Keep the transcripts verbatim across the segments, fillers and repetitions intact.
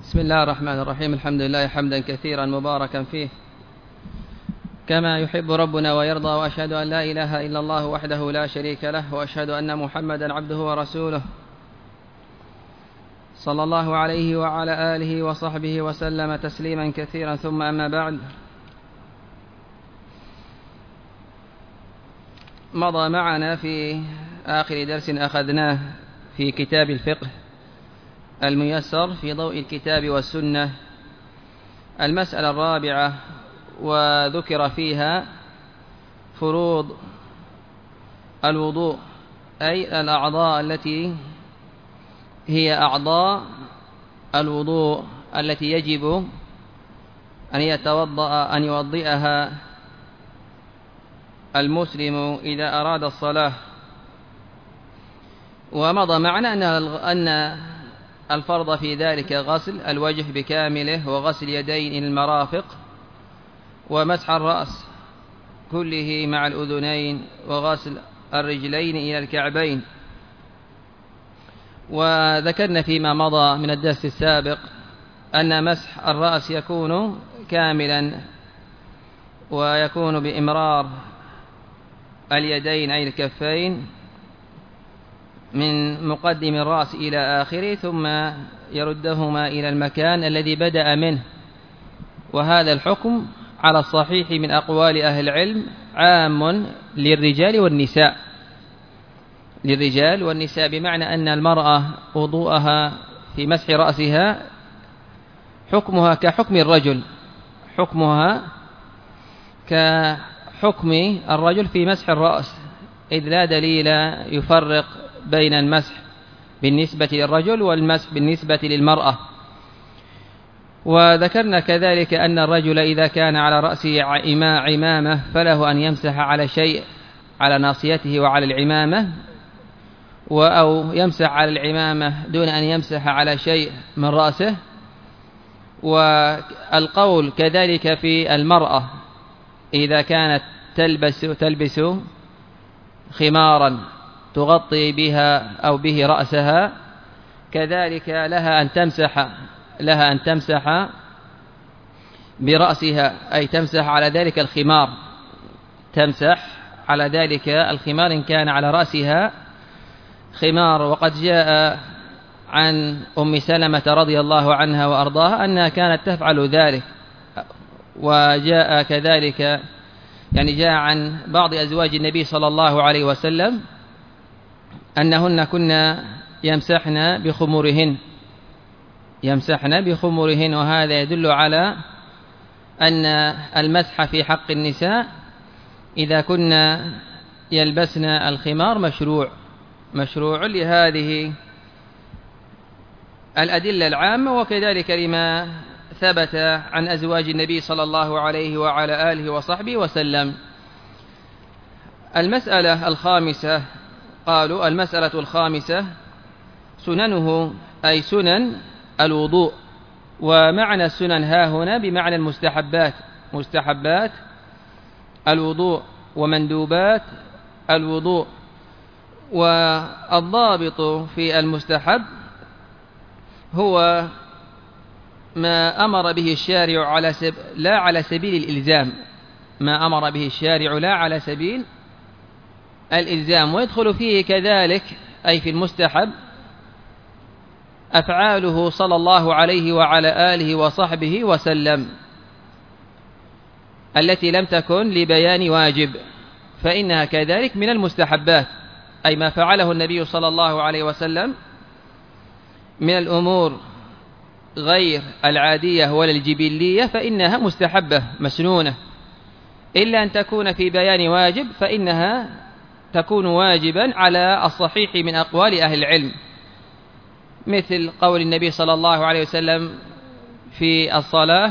بسم الله الرحمن الرحيم. الحمد لله حمدا كثيرا مباركا فيه كما يحب ربنا ويرضى، وأشهد أن لا إله إلا الله وحده لا شريك له، وأشهد أن محمدا عبده ورسوله صلى الله عليه وعلى آله وصحبه وسلم تسليما كثيرا. ثم أما بعد، مضى معنا في آخر درس أخذناه في كتاب الفقه الميسر في ضوء الكتاب والسنة المسألة الرابعة، وذكر فيها فروض الوضوء، أي الأعضاء التي هي أعضاء الوضوء التي يجب أن يتوضأ أن يوضئها المسلم إذا أراد الصلاة. ومضى معنا أن الفرض في ذلك غسل الوجه بكامله، وغسل يدين إلى المرافق، ومسح الرأس كله مع الأذنين، وغسل الرجلين إلى الكعبين. وذكرنا فيما مضى من الدرس السابق أن مسح الرأس يكون كاملا، ويكون بإمرار اليدين أي الكفين من مقدم الرأس إلى آخره، ثم يردهما إلى المكان الذي بدأ منه. وهذا الحكم على الصحيح من أقوال أهل العلم عام للرجال والنساء، للرجال والنساء، بمعنى أن المرأة وضوءها في مسح رأسها حكمها كحكم الرجل، حكمها كحكم الرجل في مسح الرأس، إذ لا دليل يفرق بين المسح بالنسبة للرجل والمسح بالنسبة للمرأة. وذكرنا كذلك أن الرجل إذا كان على رأسه عمامة فله أن يمسح على شيء على ناصيته وعلى العمامة، أو يمسح على العمامة دون أن يمسح على شيء من رأسه. والقول كذلك في المرأة إذا كانت تلبس تلبس خمارا تغطي بها أو به رأسها، كذلك لها أن تمسح لها أن تمسح برأسها، أي تمسح على ذلك الخمار، تمسح على ذلك الخمار إن كان على رأسها خمار. وقد جاء عن أم سلمة رضي الله عنها وأرضاها أنها كانت تفعل ذلك، وجاء كذلك يعني جاء عن بعض أزواج النبي صلى الله عليه وسلم أنهن كنا يمسحن بخمورهن يمسحن بخمورهن وهذا يدل على أن المسح في حق النساء إذا كنا يلبسن الخمار مشروع مشروع لهذه الأدلة العامة، وكذلك لما ثبت عن أزواج النبي صلى الله عليه وعلى آله وصحبه وسلم. المسألة الخامسة، قالوا المسألة الخامسة سننه، أي سنن الوضوء. ومعنى السنن ها هنا بمعنى المستحبات، مستحبات الوضوء ومندوبات الوضوء. والضابط في المستحب هو ما أمر به الشارع على سب... لا على سبيل الإلزام، ما أمر به الشارع لا على سبيل الإلزام. ويدخل فيه كذلك أي في المستحب أفعاله صلى الله عليه وعلى آله وصحبه وسلم التي لم تكن لبيان واجب، فإنها كذلك من المستحبات، أي ما فعله النبي صلى الله عليه وسلم من الأمور غير العادية ولا الجبلية فإنها مستحبة مسنونة، إلا أن تكون في بيان واجب فإنها تكون واجبا على الصحيح من أقوال أهل العلم، مثل قول النبي صلى الله عليه وسلم في الصلاة: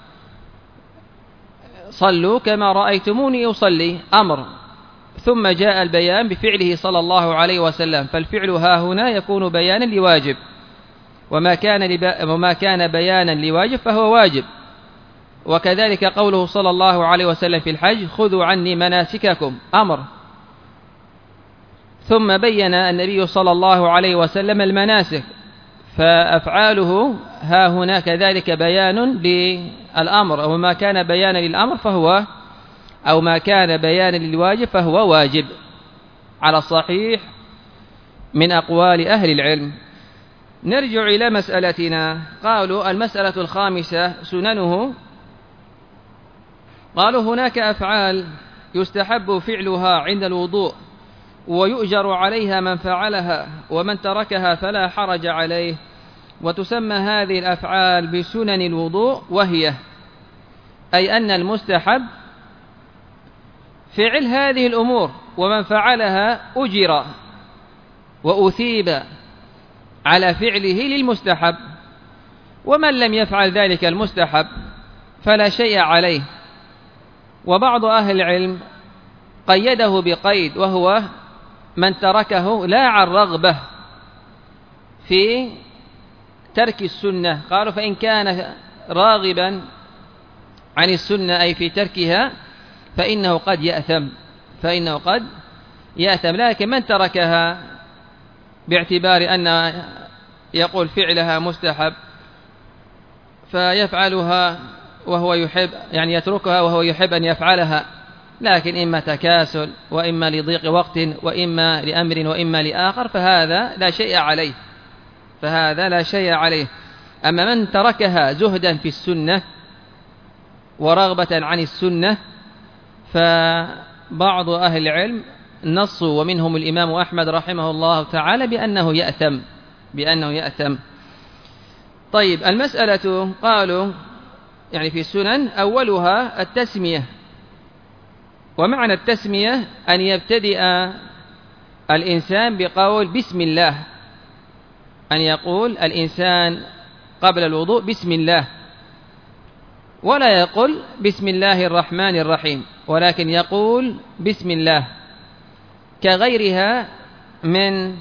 صلوا كما رأيتموني أصلي، أمر، ثم جاء البيان بفعله صلى الله عليه وسلم، فالفعل ها هنا يكون بيانا لواجب، وما كان لب... وما كان بيانا لواجب فهو واجب. وكذلك قوله صلى الله عليه وسلم في الحج: خذوا عني مناسككم، أمر، ثم بين النبي صلى الله عليه وسلم المناسك فأفعاله ها هنا كذلك بيان للأمر، أو ما كان بيانا للأمر فهو أو ما كان بيانا للواجب فهو واجب على الصحيح من أقوال أهل العلم. نرجع إلى مسألتنا. قالوا المسألة الخامسة سننه. قالوا هناك أفعال يستحب فعلها عند الوضوء ويؤجر عليها من فعلها، ومن تركها فلا حرج عليه، وتسمى هذه الأفعال بسنن الوضوء، وهي أي أن المستحب فعل هذه الأمور، ومن فعلها أجر وأثيب على فعله للمستحب، ومن لم يفعل ذلك المستحب فلا شيء عليه. وبعض أهل العلم قيده بقيد، وهو من تركه لا عن رغبة في ترك السنة. قالوا فإن كان راغبا عن السنة أي في تركها فإنه قد يأثم فإنه قد يأثم لكن من تركها باعتبار أن يقول فعلها مستحب فيفعلها وهو يحب، يعني يتركها وهو يحب أن يفعلها، لكن إما تكاسل وإما لضيق وقت وإما لأمر وإما لآخر، فهذا لا شيء عليه فهذا لا شيء عليه. أما من تركها زهدا في السنة ورغبة عن السنة فبعض أهل العلم نصوا، ومنهم الإمام أحمد رحمه الله تعالى، بأنه يأثم بأنه يأثم. طيب، المسألة قالوا يعني في السنن أولها التسمية. ومعنى التسمية أن يبتدئ الإنسان بقول بسم الله، أن يقول الإنسان قبل الوضوء بسم الله، ولا يقول بسم الله الرحمن الرحيم، ولكن يقول بسم الله، كغيرها من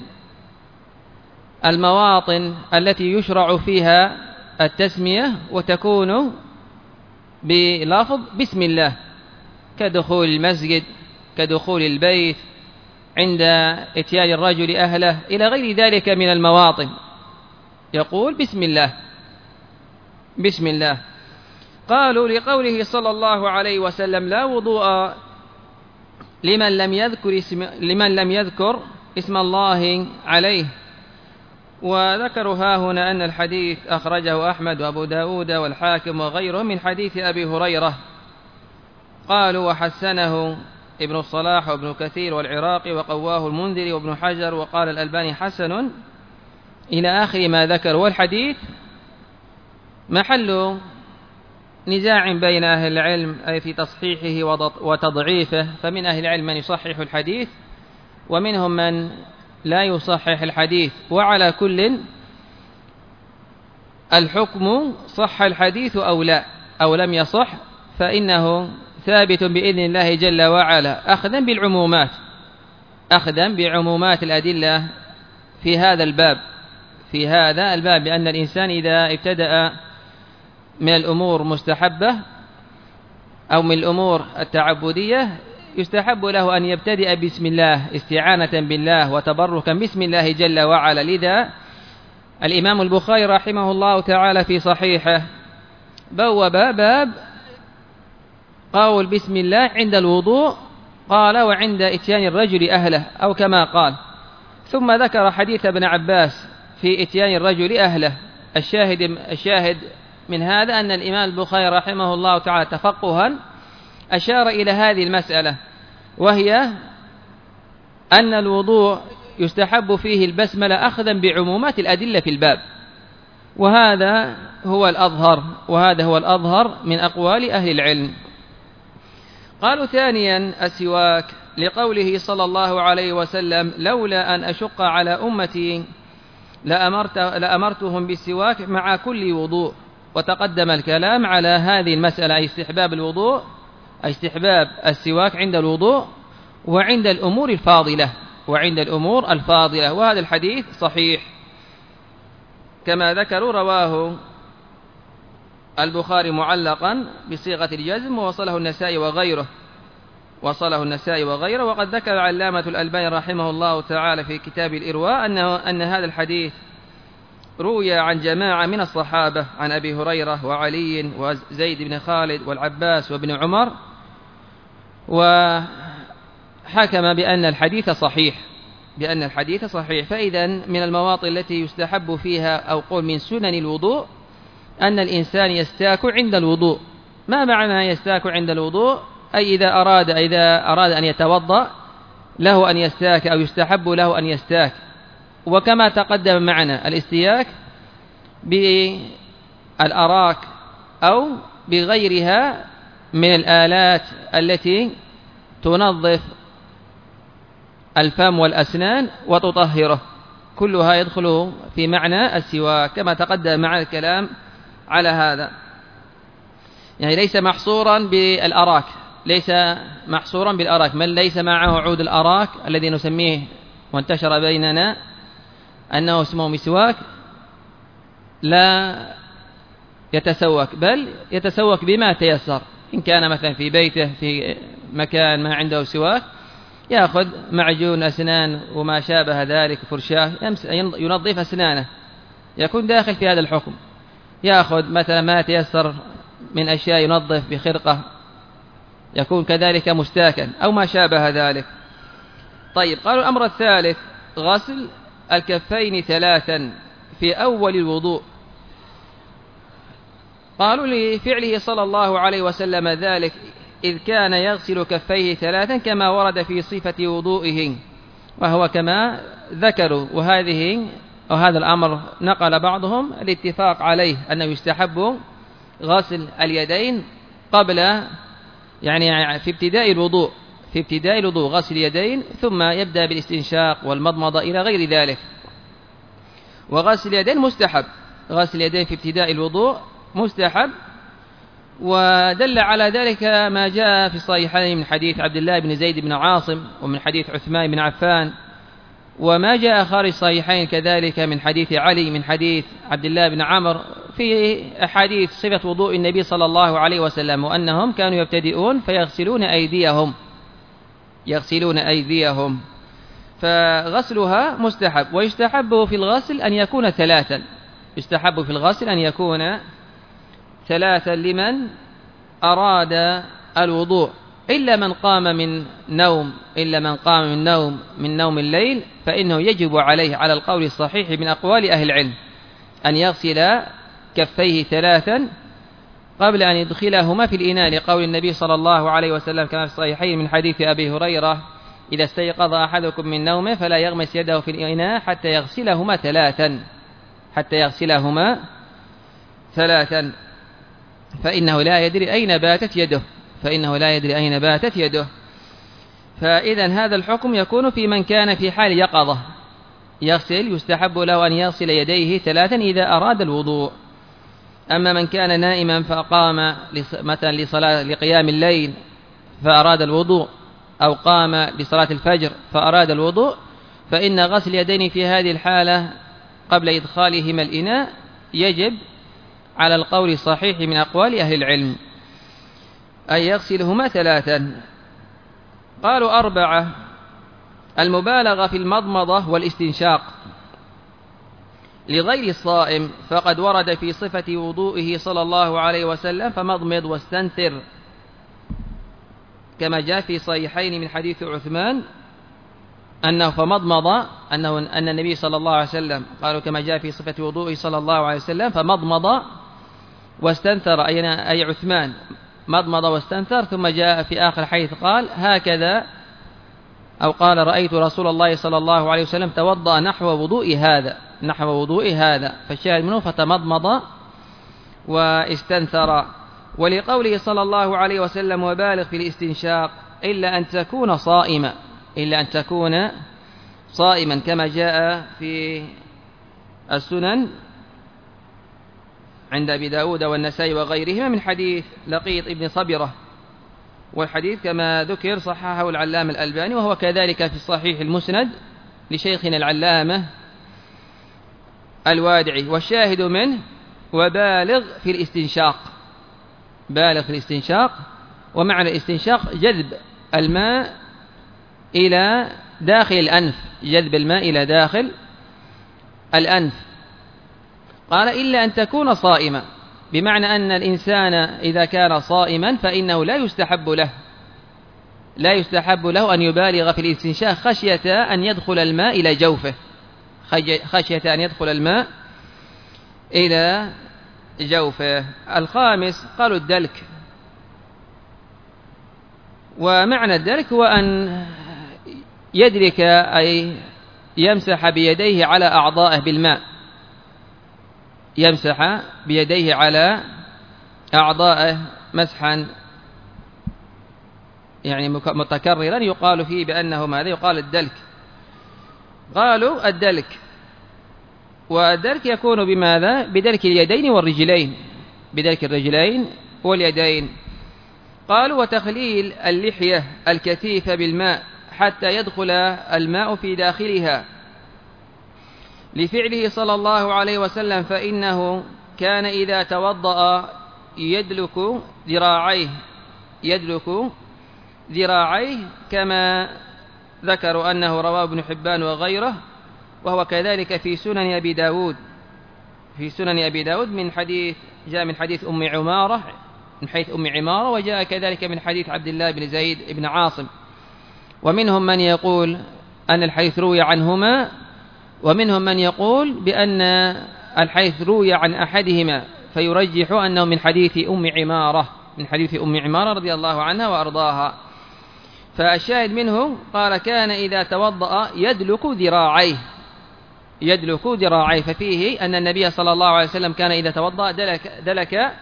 المواطن التي يشرع فيها التسمية وتكون بلفظ بسم الله، كدخول المسجد، كدخول البيت، عند اتيان الرجل أهله، إلى غير ذلك من المواطن يقول بسم الله بسم الله. قالوا لقوله صلى الله عليه وسلم لا وضوء لمن لم يذكر اسم, لمن لم يذكر اسم الله عليه. وذكروا ها هنا أن الحديث أخرجه أحمد وأبو داود والحاكم وغيرهم من حديث أبي هريرة. قالوا وحسنه ابن الصلاح وابن كثير والعراقي وقواه المنذري وابن حجر، وقال الألباني حسن، إلى آخر ما ذكر. والحديث محل نزاع بين أهل العلم أي في تصحيحه وتضعيفه، فمن أهل العلم من يصحح الحديث ومنهم من لا يصحح الحديث. وعلى كل الحكم صح الحديث أو لا أو لم يصح فإنه ثابت بإذن الله جل وعلا، أخذا بالعمومات أخذا بعمومات الأدلة في هذا الباب في هذا الباب بأن الإنسان إذا ابتدأ من الأمور مستحبة أو من الأمور التعبدية يستحب له أن يبتدئ بسم الله استعانة بالله وتبركا بسم الله جل وعلا. لذا الإمام البخاري رحمه الله تعالى في صحيحه بوب باب قول بسم الله عند الوضوء، قال وعند إتيان الرجل أهله، أو كما قال. ثم ذكر حديث ابن عباس في إتيان الرجل أهله. الشاهد, الشاهد من هذا أن الإمام البخاري رحمه الله تعالى تفقها أشار إلى هذه المسألة، وهي أن الوضوء يستحب فيه البسملة أخذا بعمومات الأدلة في الباب، وهذا هو الأظهر وهذا هو الأظهر من أقوال أهل العلم. قالوا ثانيا السواك، لقوله صلى الله عليه وسلم لولا أن أشق على أمتي لأمرت لأمرتهم بالسواك مع كل وضوء. وتقدم الكلام على هذه المسألة، أي استحباب الوضوء أي استحباب السواك عند الوضوء وعند الأمور الفاضلة وعند الأمور الفاضلة وهذا الحديث صحيح كما ذكروا، رواه البخاري معلقا بصيغة الجزم، ووصله النسائي وغيره وصله النسائي وغيره. وقد ذكر علامة الألباني رحمه الله تعالى في كتاب الإرواء أنه أن هذا الحديث روي عن جماعة من الصحابة عن أبي هريرة وعلي وزيد بن خالد والعباس وابن عمر، وحكم بأن الحديث صحيح بأن الحديث صحيح. فإذا من المواطن التي يستحب فيها أو قول من سنن الوضوء أن الإنسان يستاك عند الوضوء. ما معنى يستاك عند الوضوء؟ أي إذا أراد إذا أراد أن يتوضأ له أن يستاك أو يستحب له أن يستاك. وكما تقدم معنا الاستياك بالأراك أو بغيرها من الآلات التي تنظف الفم والأسنان وتطهره، كلها يدخل في معنى السواك كما تقدم مع الكلام على هذا. يعني ليس محصورا بالأراك ليس محصورا بالأراك من ليس معه عود الأراك الذي نسميه وانتشر بيننا أنه اسمه مسواك لا يتسوك، بل يتسوك بما تيسر. إن كان مثلا في بيته في مكان ما عنده سواك يأخذ معجون أسنان وما شابه ذلك فرشاه ينظف أسنانه، يكون داخل في هذا الحكم. يأخذ مثلا ما تيسر من أشياء ينظف بخرقة يكون كذلك مستاكا أو ما شابه ذلك. طيب، قالوا الأمر الثالث غسل الكفين ثلاثا في أول الوضوء. قالوا لفعله صلى الله عليه وسلم ذلك إذ كان يغسل كفيه ثلاثا كما ورد في صفة وضوئه، وهو كما ذكروا. وهذه وهذا الأمر نقل بعضهم الاتفاق عليه أنه يستحب غسل اليدين قبل يعني في ابتداء الوضوء في ابتداء الوضوء غسل اليدين، ثم يبدأ بالاستنشاق والمضمضة إلى غير ذلك. وغسل اليدين مستحب، غسل اليدين في ابتداء الوضوء مستحب. ودل على ذلك ما جاء في الصحيحين من حديث عبد الله بن زيد بن عاصم ومن حديث عثمان بن عفان، وما جاء خارج الصحيحين كذلك من حديث علي من حديث عبد الله بن عمرو في أحاديث صفة وضوء النبي صلى الله عليه وسلم، وأنهم كانوا يبتدئون فيغسلون أيديهم يغسلون أيديهم فغسلها مستحب. ويستحب في الغسل أن يكون ثلاثا يستحب في الغسل أن يكون ثلاثا لمن أراد الوضوء، إلا من قام من نوم إلا من قام من نوم من نوم الليل فإنه يجب عليه على القول الصحيح من أقوال أهل العلم أن يغسل كفيه ثلاثا قبل أن يدخلهما في الإناء، لقول النبي صلى الله عليه وسلم كما في الصحيحين من حديث أبي هريرة إذا استيقظ أحدكم من نومه فلا يغمس يده في الإناء حتى يغسلهما ثلاثا حتى يغسلهما ثلاثا فإنه لا يدري أين باتت يده فإنه لا يدري أين باتت يده. فإذا هذا الحكم يكون في من كان في حال يقظة يغسل، يستحب له أن يغسل يديه ثلاثا إذا أراد الوضوء. أما من كان نائما فقام مثلا لصلاة لقيام الليل فأراد الوضوء، أو قام لصلاة الفجر فأراد الوضوء، فإن غسل يدين في هذه الحالة قبل إدخالهما الإناء يجب على القول الصحيح من أقوال أهل العلم أن يغسلهما ثلاثا. قالوا أربعة المبالغة في المضمضة والاستنشاق لغير الصائم، فقد ورد في صفة وضوئه صلى الله عليه وسلم فمضمض واستنثر كما جاء في صحيحين من حديث عثمان أنه فمضمض أنه أن النبي صلى الله عليه وسلم قالوا كما جاء في صفة وضوئه صلى الله عليه وسلم فمضمض واستنثر أي عثمان مضمض واستنثر، ثم جاء في آخر حديث قال هكذا أو قال رأيت رسول الله صلى الله عليه وسلم توضأ نحو وضوء هذا نحو وضوء هذا فالشاهد منه فتمضمض واستنثر. ولقوله صلى الله عليه وسلم وبالغ في الاستنشاق إلا أن تكون صائما إلا أن تكون صائما كما جاء في السنن عند أبي داود والنسائي وغيرهما من حديث لقيط ابن صبرة، والحديث كما ذكر صححه العلامة الألباني، وهو كذلك في الصحيح المسند لشيخنا العلامة الوادعي. والشاهد منه وبالغ في الاستنشاق بالغ في الاستنشاق ومعنى الاستنشاق جذب الماء إلى داخل الأنف جذب الماء إلى داخل الأنف قال إلا أن تكون صائما، بمعنى أن الإنسان إذا كان صائما فإنه لا يستحب له لا يستحب له أن يبالغ في الاستنشاق خشية أن يدخل الماء إلى جوفه خشية أن يدخل الماء إلى جوفه. الخامس قالوا الدلك، ومعنى الدلك هو أن يدلك أي يمسح بيديه على أعضائه بالماء، يمسح بيديه على أعضائه مسحا يعني متكررا يقال فيه بأنه ماذا؟ يقال الدلك. قالوا الدلك، والدلك يكون بماذا؟ بدلك اليدين والرجلين، بدلك الرجلين واليدين. قالوا وتخليل اللحية الكثيفة بالماء حتى يدخل الماء في داخلها، لفعله صلى الله عليه وسلم، فإنه كان إذا توضأ يدلك ذراعيه يدلك ذراعيه كما ذكروا أنه رواه ابن حبان وغيره، وهو كذلك في سنن أبي داود في سنن أبي داود من حديث جاء من حديث أم عمارة من حيث أم عمارة، وجاء كذلك من حديث عبد الله بن زيد بن عاصم. ومنهم من يقول أن الحديث روي عنهما، ومنهم من يقول بأن الحديث روي عن أحدهما فيرجح أنه من حديث أم عمارة من حديث أم عمارة رضي الله عنها وأرضاها. فالشاهد منه قال كان إذا توضأ يدلك ذراعيه يدلك ذراعيه ففيه أن النبي صلى الله عليه وسلم كان إذا توضأ دلك دلك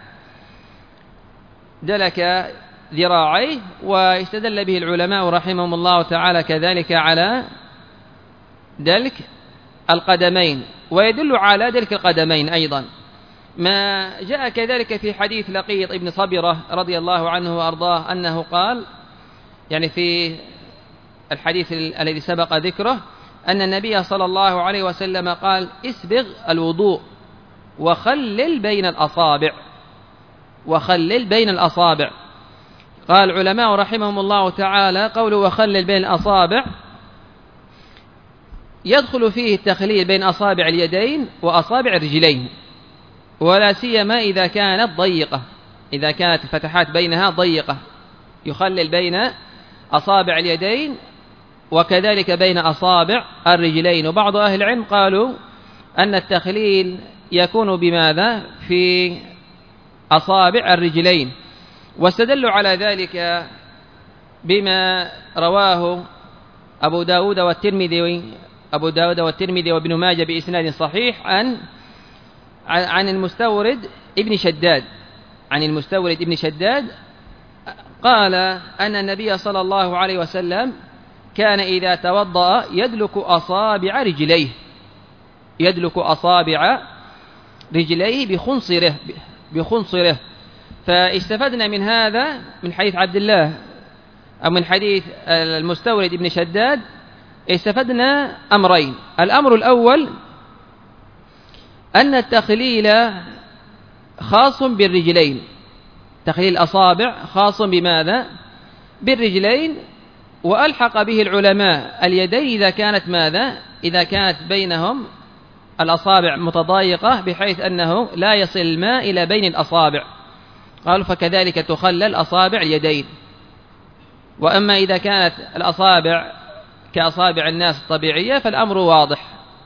دلك ذراعيه. واستدل به العلماء رحمهم الله تعالى كذلك على دلك القدمين، ويدل على دلك القدمين أيضا ما جاء كذلك في حديث لقيط ابن صبرة رضي الله عنه وأرضاه أنه قال، يعني في الحديث الذي سبق ذكره، أن النبي صلى الله عليه وسلم قال اسبغ الوضوء وخلل بين الأصابع وخلل بين الأصابع. قال العلماء رحمهم الله تعالى قوله وخلل بين الأصابع يدخل فيه التخليل بين أصابع اليدين وأصابع الرجلين، ولا سيما إذا كانت ضيقة إذا كانت الفتحات بينها ضيقة يخلل بين أصابع اليدين وكذلك بين أصابع الرجلين. وبعض أهل العلم قالوا أن التخليل يكون بماذا؟ في أصابع الرجلين، واستدلوا على ذلك بما رواه أبو داود والترمذي أبو داود والترمذي وابن ماجه بإسناد صحيح عن عن المستورد ابن شداد عن المستورد ابن شداد قال أن النبي صلى الله عليه وسلم كان إذا توضأ يدلك أصابع رجليه يدلك أصابع رجليه بخنصره بخنصره فاستفدنا من هذا من حديث عبد الله أو من حديث المستورد ابن شداد استفدنا أمرين. الأمر الأول أن التخليل خاص بالرجلين، تخليل الأصابع خاص بماذا؟ بالرجلين، وألحق به العلماء اليدين إذا كانت ماذا؟ إذا كانت بينهم الأصابع متضايقة بحيث أنه لا يصل الماء إلى بين الأصابع، قالوا فكذلك تخلل أصابع اليدين. وأما إذا كانت الأصابع كأصابع الناس الطبيعية فالأمر واضح.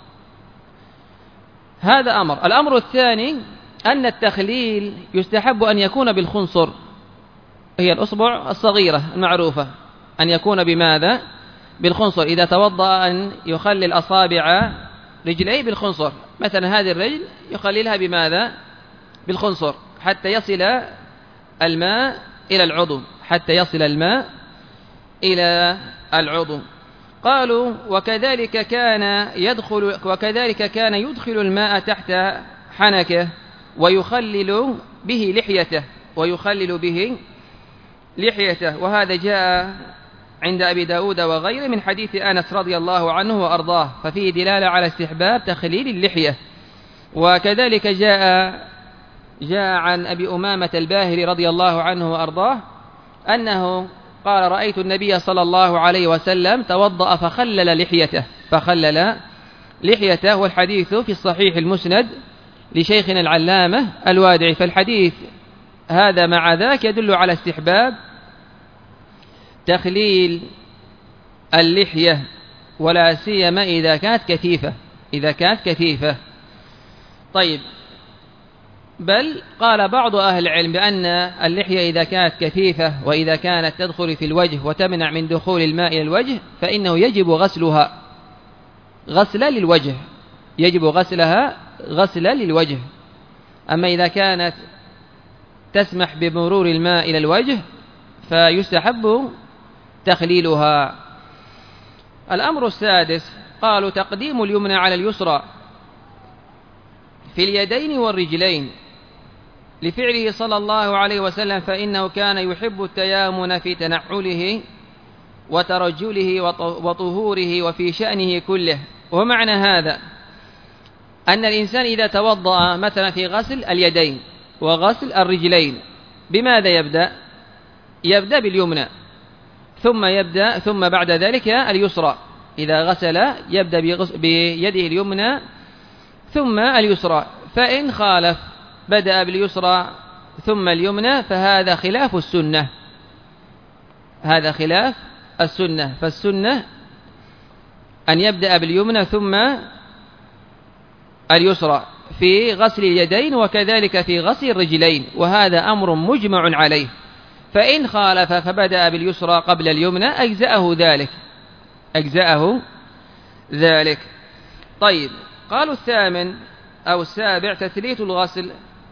هذا أمر. الأمر الثاني أن التخليل يستحب أن يكون بالخنصر، هي الأصبع الصغيرة المعروفة، أن يكون بماذا؟ بالخنصر. إذا توضأ أن يخلل أصابع رجليه بالخنصر، مثلا هذه الرجل يخللها بماذا؟ بالخنصر حتى يصل الماء إلى العضو حتى يصل الماء إلى العضو. قالوا وكذلك كان يدخل وكذلك كان يدخل الماء تحت حنكه ويخلل به لحيته ويخلل به لحيته وهذا جاء عند أبي داود وغيره من حديث أنس رضي الله عنه وأرضاه، ففيه دلالة على استحباب تخليل اللحية. وكذلك جاء جاء عن أبي أمامة الباهلي رضي الله عنه وأرضاه أنه قال رأيت النبي صلى الله عليه وسلم توضأ فخلل لحيته فخلل لحيته والحديث في الصحيح المسند لشيخنا العلامة الوادعي. فالحديث هذا مع ذاك يدل على استحباب تخليل اللحية، ولا سيما إذا كانت كثيفة إذا كانت كثيفة. طيب، بل قال بعض أهل العلم بأن اللحية إذا كانت كثيفة وإذا كانت تدخل في الوجه وتمنع من دخول الماء إلى الوجه فإنه يجب غسلها غسلا للوجه يجب غسلها غسلا للوجه. أما إذا كانت تسمح بمرور الماء إلى الوجه فيستحب تخليلها. الأمر السادس قالوا تقديم اليمنى على اليسرى في اليدين والرجلين لفعله صلى الله عليه وسلم، فإنه كان يحب التيامن في تنعله وترجله وطهوره وفي شأنه كله. ومعنى هذا أن الإنسان إذا توضأ مثلا في غسل اليدين وغسل الرجلين بماذا يبدأ؟ يبدأ باليمنى ثم يبدأ ثم بعد ذلك اليسرى. إذا غسل يبدأ بيده اليمنى ثم اليسرى، فإن خالف بدأ باليسرى ثم اليمنى فهذا خلاف السنة هذا خلاف السنة فالسنة أن يبدأ باليمنى ثم اليسرى في غسل اليدين وكذلك في غسل الرجلين، وهذا أمر مجمع عليه. فإن خالف فبدأ باليسرى قبل اليمنى أجزأه ذلك أجزأه ذلك طيب، قالوا الثامن أو السابع تثليث الغسل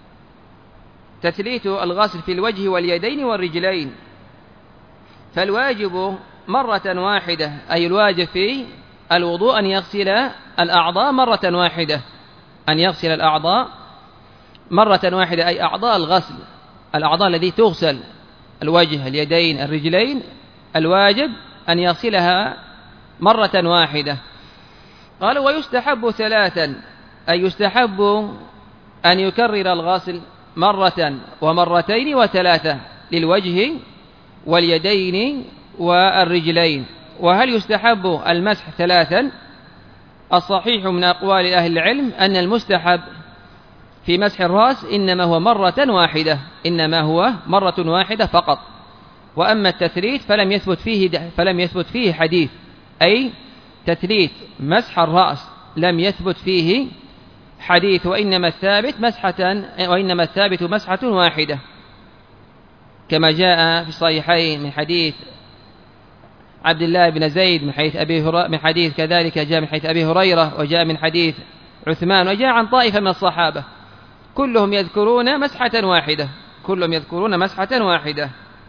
تثليث الغسل في الوجه واليدين والرجلين. فالواجب مرة واحدة، أي الواجب في الوضوء أن يغسل الأعضاء مرة واحدة أن يغسل الأعضاء مرة واحدة أي أعضاء الغسل، الأعضاء التي تغسل الوجه اليدين الرجلين الواجب أن يغسلها مرة واحدة. قالوا ويستحب ثلاثا، أي يستحب أن يكرر الغسل مرة ومرتين وثلاثة للوجه واليدين والرجلين. وهل يستحب المسح ثلاثا؟ الصحيح من أقوال أهل العلم أن المستحب في مسح الرأس إنما هو مرة واحدة إنما هو مرة واحدة فقط. وأما التثليث فلم يثبت فيه فلم يثبت فيه حديث، أي تثليث مسح الرأس لم يثبت فيه حديث، وإنما الثابت مسحة وإنما الثابت مسحة واحدة، كما جاء في الصحيحين من حديث عبد الله بن زيد من حديث أبي هريرة، من حديث كذلك جاء من حديث أبي هريرة، وجاء من حديث عثمان، وجاء عن طائفة من الصحابة كلهم يذكرون مسحة واحدة كلهم يذكرون مسحة واحدة.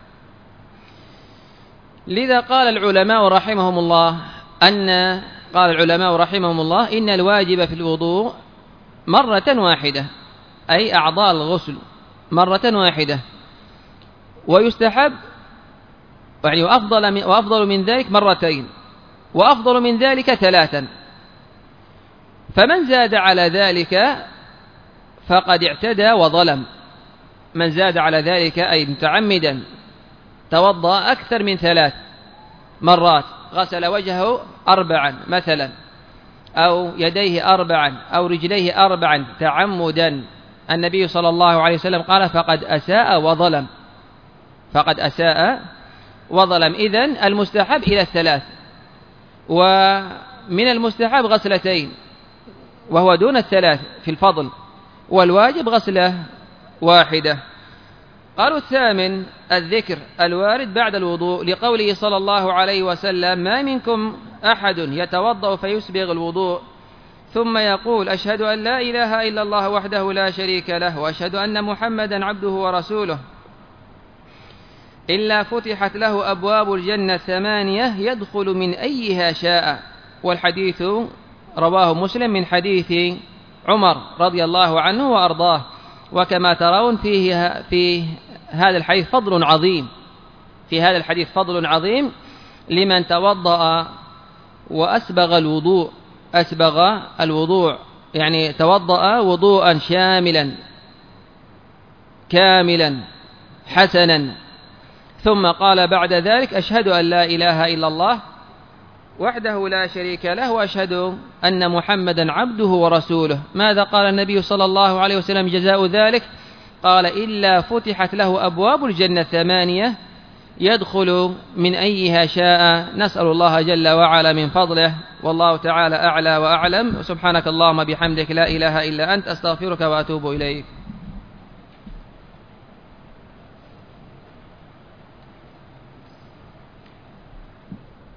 لذا قال العلماء رحمهم الله أن قال العلماء رحمهم الله إن الواجب في الوضوء مرة واحدة، أي أعضاء الغسل مرة واحدة، ويستحب يعني وأفضل من, وأفضل من ذلك مرتين، وأفضل من ذلك ثلاثا. فمن زاد على ذلك فقد اعتدى وظلم. من زاد على ذلك أي متعمدا توضأ أكثر من ثلاث مرات، غسل وجهه أربعا مثلا، أو يديه أربعا أو رجليه أربعا تعمدا، النبي صلى الله عليه وسلم قال فقد أساء وظلم فقد أساء وظلم. إذن المستحب إلى الثلاث، ومن المستحب غسلتين وهو دون الثلاث في الفضل، والواجب غسلة واحدة. قالوا الثامن الذكر الوارد بعد الوضوء لقوله صلى الله عليه وسلم ما منكم أحد يتوضأ فيسبغ الوضوء ثم يقول أشهد أن لا إله إلا الله وحده لا شريك له وأشهد أن محمدا عبده ورسوله إلا فتحت له أبواب الجنة ثمانية يدخل من أيها شاء. والحديث رواه مسلم من حديث عمر رضي الله عنه وأرضاه. وكما ترون فيه في هذا الحديث فضل عظيم في هذا الحديث فضل عظيم لمن توضأ وأسبغ الوضوء أسبغ الوضوء يعني توضأ وضوءا شاملا كاملا حسنا، ثم قال بعد ذلك أشهد أن لا إله إلا الله وحده لا شريك له وأشهد أن محمدا عبده ورسوله. ماذا قال النبي صلى الله عليه وسلم جزاء ذلك؟ قال: إلا فتحت له أبواب الجنة ثمانية يدخل من أيها شاء. نسأل الله جل وعلا من فضله، والله تعالى أعلى وأعلم. سبحانك اللهم بحمدك لا إله إلا أنت، أستغفرك وأتوب إليك.